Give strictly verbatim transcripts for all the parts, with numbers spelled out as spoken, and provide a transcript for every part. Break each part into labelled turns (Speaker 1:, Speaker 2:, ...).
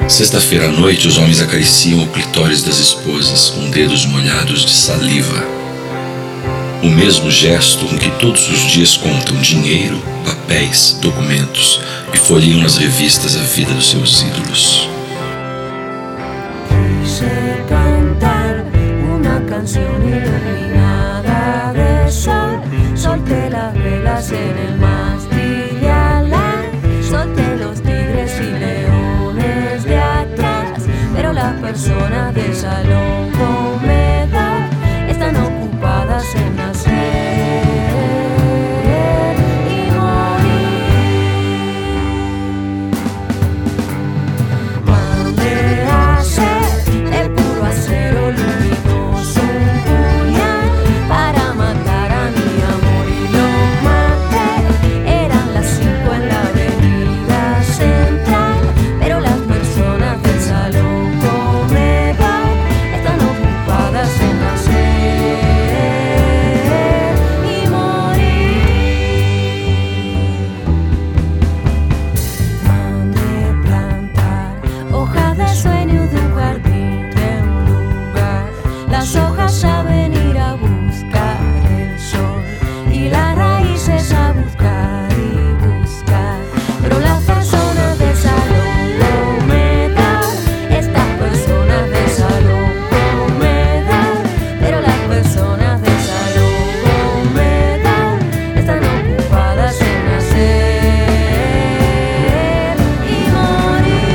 Speaker 1: Sexta-feira à noite, os homens acariciam o clitóris das esposas com dedos molhados de saliva. O mesmo gesto com que todos os dias contam dinheiro, papéis, documentos e folheiam nas revistas a vida dos seus ídolos.
Speaker 2: Quise cantar una canción iluminada de sol. Solté las velas en el mástil de ala. Solté los tigres y leones de atrás. Pero las personas del salón comedor están ocupadas en nacer y morir. Mandé a hacer de puro acero luminoso un puñal para matar a mi amor y lo maté. Eran las cinco en la avenida central, pero las personas del salón comedor están ocupadas en nacer y morir. Mandé plantar hojas de sueño de un jardín, de un lugar. Las hojas saben ir a buscar el sol y las raíces a buscar y buscar. Pero las personas del salón comedor, estas personas del salón comedor, pero las personas del salón comedor están ocupadas en nacer y morir.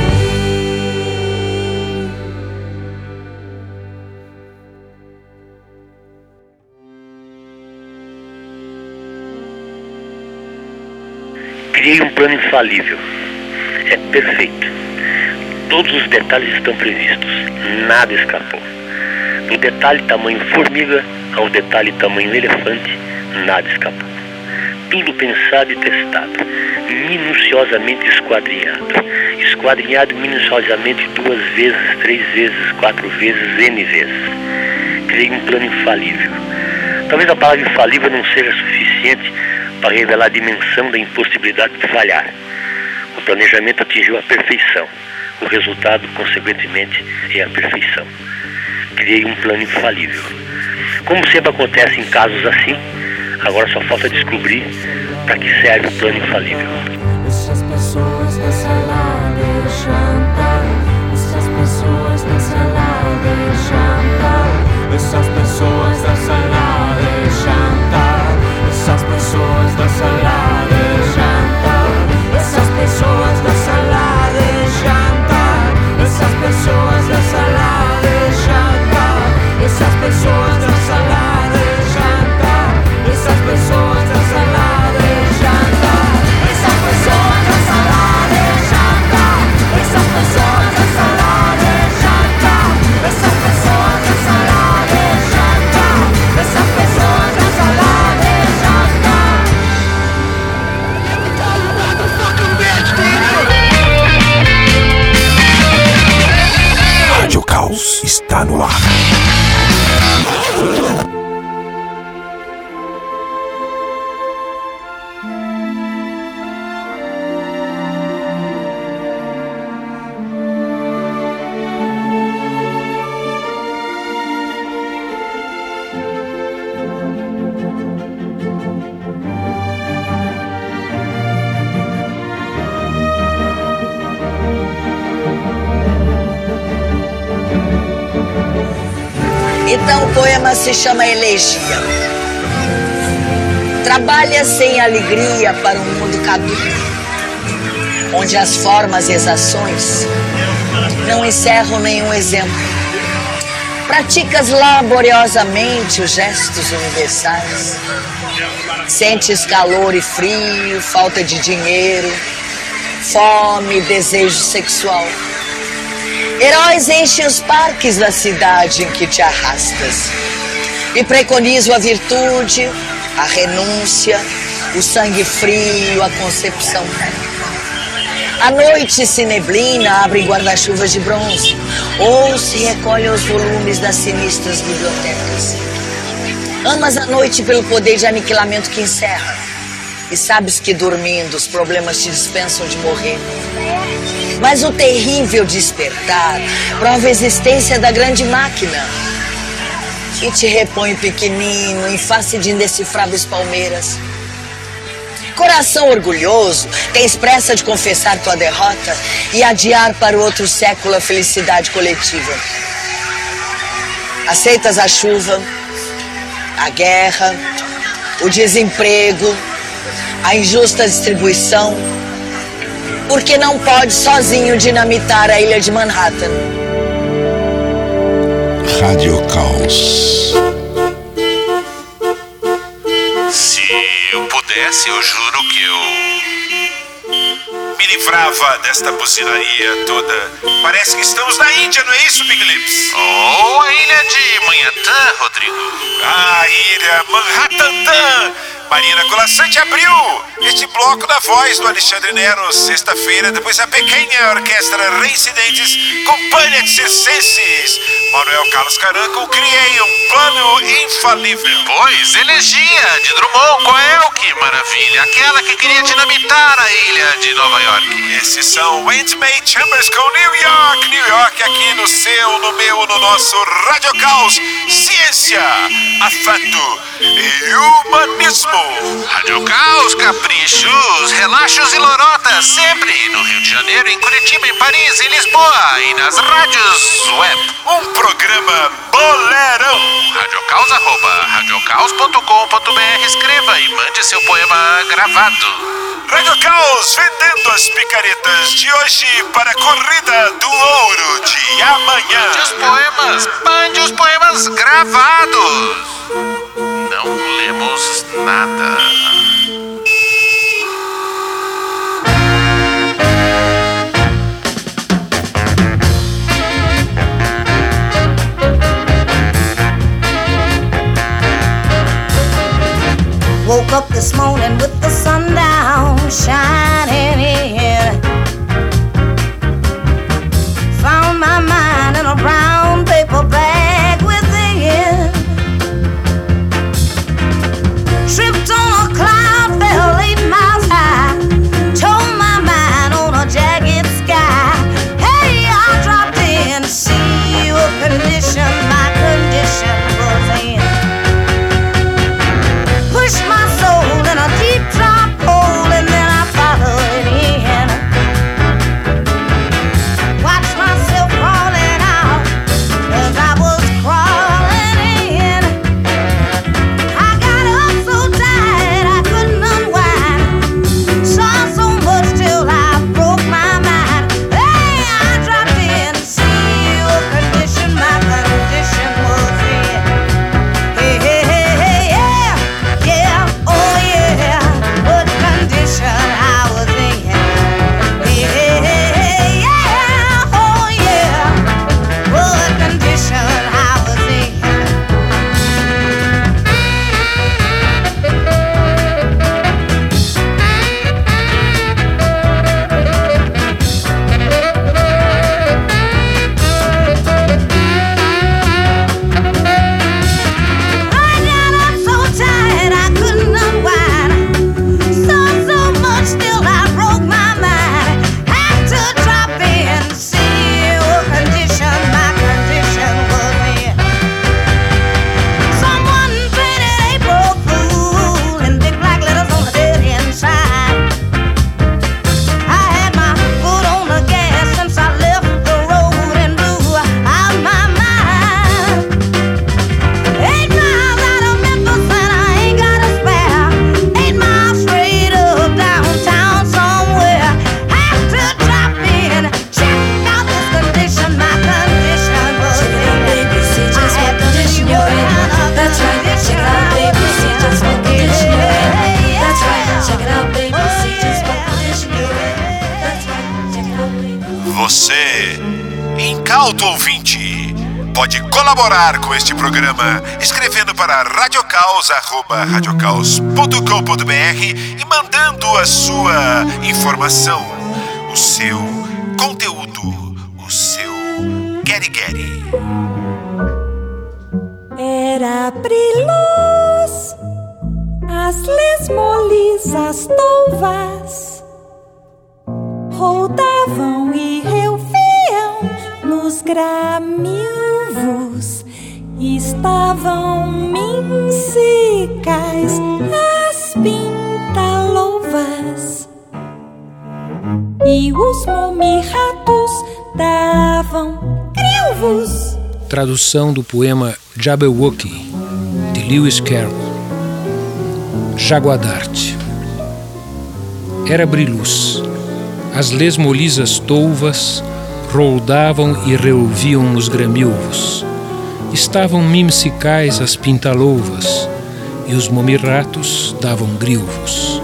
Speaker 3: Criei um plano infalível. É perfeito. Todos os detalhes estão previstos. Nada escapou. Do detalhe tamanho formiga ao detalhe tamanho elefante, nada escapou. Tudo pensado e testado. Minuciosamente esquadrinhado. Esquadrinhado minuciosamente duas vezes, três vezes, quatro vezes, N vezes. Criei um plano infalível. Talvez a palavra infalível não seja suficiente para revelar a dimensão da impossibilidade de falhar. O planejamento atingiu a perfeição. O resultado, consequentemente, é a perfeição. Criei um plano infalível. Como sempre acontece em casos assim, agora só falta descobrir para que serve o plano infalível.
Speaker 2: Essas pessoas na sala de jantar, essas pessoas na sala de jantar, essas pessoas na sala de jantar, essas pessoas na sala de jantar, essas pessoas na sala de jantar, essas pessoas na sala de jantar, essas pessoas na sala de jantar, essas pessoas na sala de jantar, essas pessoas na sala de jantar, essas pessoas na sala de jantar, essas pessoas na sala de jantar, essas pessoas na sala de jantar.
Speaker 4: Rádio Caos está no ar.
Speaker 5: Então o poema se chama Elegia. Trabalha sem alegria para um mundo caduco, onde as formas e as ações não encerram nenhum exemplo. Praticas laboriosamente os gestos universais. Sentes calor e frio, falta de dinheiro, fome, desejo sexual. Heróis enchem os parques da cidade em que te arrastas e preconizam a virtude, a renúncia, o sangue frio, a concepção. A noite se neblina, abre guarda-chuvas de bronze ou se recolhe aos volumes das sinistras bibliotecas. Amas a noite pelo poder de aniquilamento que encerra e sabes que dormindo os problemas te dispensam de morrer. Mas o terrível despertar prova a existência da grande máquina que te repõe pequenino em face de indecifráveis palmeiras. Coração orgulhoso, tens pressa de confessar tua derrota e adiar para o outro século a felicidade coletiva. Aceitas a chuva, a guerra, o desemprego, a injusta distribuição, porque não pode sozinho dinamitar a ilha de Manhattan.
Speaker 4: Rádio Caos.
Speaker 6: Se eu pudesse, eu juro que eu me livrava desta buzinaria toda. Parece que estamos na Índia, não é isso, Big Lips?
Speaker 7: Ou a ilha de Manhattan, Rodrigo.
Speaker 6: A ilha Manhattan. Marina Colassante abriu este bloco da voz do Alexandre Nero, sexta-feira, depois a pequena orquestra Reincidentes, Companhia de Circenses. Manuel Carlos Caranco, criei um plano infalível.
Speaker 7: Depois, Elegia, de Drummond, qual é o que maravilha? Aquela que queria dinamitar a ilha de Nova York.
Speaker 6: Esses são Intimate Chambers com New York, New York, aqui no seu, no meu, no nosso Rádio Caos. Ciência, afeto e humanismo.
Speaker 7: Rádio Caos, caprichos, relaxos e lorotas, sempre no Rio de Janeiro, em Curitiba, em Paris, em Lisboa e nas rádios web.
Speaker 6: Um programa bolerão.
Speaker 7: Radiocaos, arroba radiocaos ponto com ponto br, escreva e mande seu poema gravado.
Speaker 6: Rádio Caos vendendo as picaretas de hoje para a corrida do ouro de amanhã.
Speaker 7: Mande os poemas, mande os poemas gravados. Não lemos nada.
Speaker 8: Woke up this morning with the sun down, shining in. Found my mind in a brown paper bag within. Tripped on a cloud, fell eight miles high. Told my mind on a jagged sky. Hey, I dropped in to see what condition my condition was in. Pushed my soul in a deep drop hole and then I followed in. Watched myself crawling out as I was crawling in. I got up so tired I couldn't unwind. Saw so much till I broke my mind. Hey, I dropped in to see what condition my condition was in. Hey, hey, hey, hey, yeah, yeah, oh yeah, what condition I was in. Hey, hey, hey, hey, yeah, oh yeah, what condition I was in. I got up so tired I couldn't unwind. Saw so much till I broke my mind. Had to drop in to see what condition my condition was in. Someone painted April Fool in big black letters on the dead inside. I had my foot on the gas since I left the road and blew out my mind. Eight miles out of Memphis and I ain't got a spare. Eight miles straight up downtown somewhere. Have to drop in, check out this condition my condition was in. I had to see what kind of
Speaker 9: That's right, check it out, baby, see just what condition you're in. That's right, check it out, baby, see just what condition you're in. That's right, check it out, baby.
Speaker 6: Você, incauto ouvinte, pode colaborar com este programa escrevendo para radiocaos, arroba radiocaos ponto com ponto br e mandando a sua informação, o seu conteúdo, o seu gueri-gueri.
Speaker 2: Era brilhos, as lesmolisas touvas rodavam e
Speaker 10: Nos gramilvos estavam mincicais as pinta-louvas, e os momirratos davam grilvos.
Speaker 11: Tradução do poema Jabberwocky, de Lewis Carroll. Jaguadarte. Era briluz. As lesmolisas touvas roldavam e reouviam nos gramilvos. Estavam mimsicais as pintalouvas, e os momirratos davam grilvos.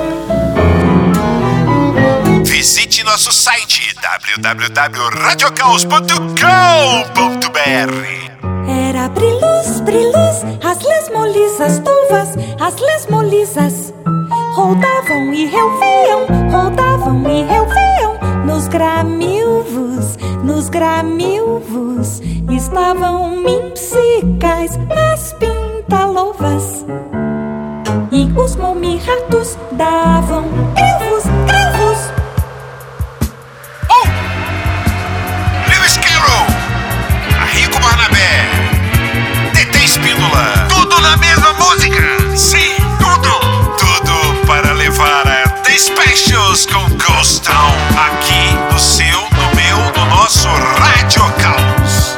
Speaker 6: Visite nosso site w w w ponto radiocaos ponto com ponto b r.
Speaker 10: Era briluz, briluz, as lesmolisas touvas, as lesmolisas rodavam e reouviam, rodavam e reouviam nos gramilvos, nos gramilvos estavam mimsicais as pintalouvas, e os momirratos davam grilvos, grilvos.
Speaker 6: Oh! Lewis Carroll, Arrigo Barnabé, Tete Espíndola, tudo na mesma música. Sim, tudo, tudo para levar a The Specials com Ghost Town aqui no seu, no meu, no nosso Rádio Caos.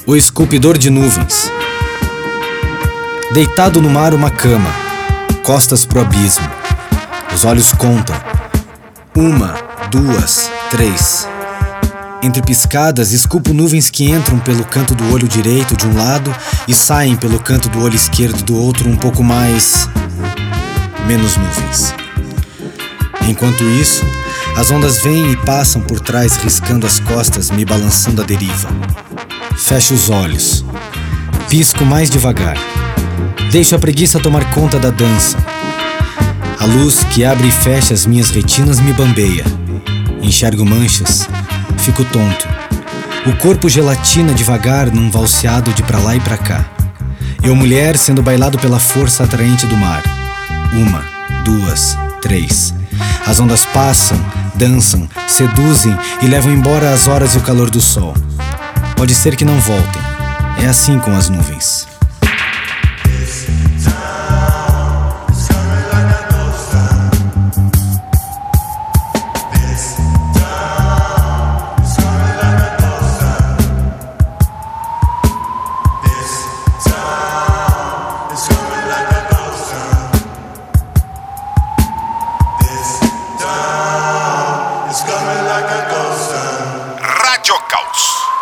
Speaker 12: O esculpidor de nuvens. Deitado no mar uma cama, costas pro abismo. Os olhos contam. Uma, duas, três. Entre piscadas, esculpo nuvens que entram pelo canto do olho direito de um lado e saem pelo canto do olho esquerdo do outro, um pouco mais... menos nuvens. Enquanto isso, as ondas vêm e passam por trás, riscando as costas, me balançando à deriva. Fecho os olhos. Pisco mais devagar. Deixo a preguiça tomar conta da dança. A luz que abre e fecha as minhas retinas me bambeia. Enxergo manchas. Fico tonto. O corpo gelatina devagar num valseado de pra lá e pra cá. Eu, mulher, sendo bailado pela força atraente do mar. Uma, duas, três. As ondas passam, dançam, seduzem e levam embora as horas e o calor do sol. Pode ser que não voltem. É assim com as nuvens.
Speaker 6: Rádio Caos.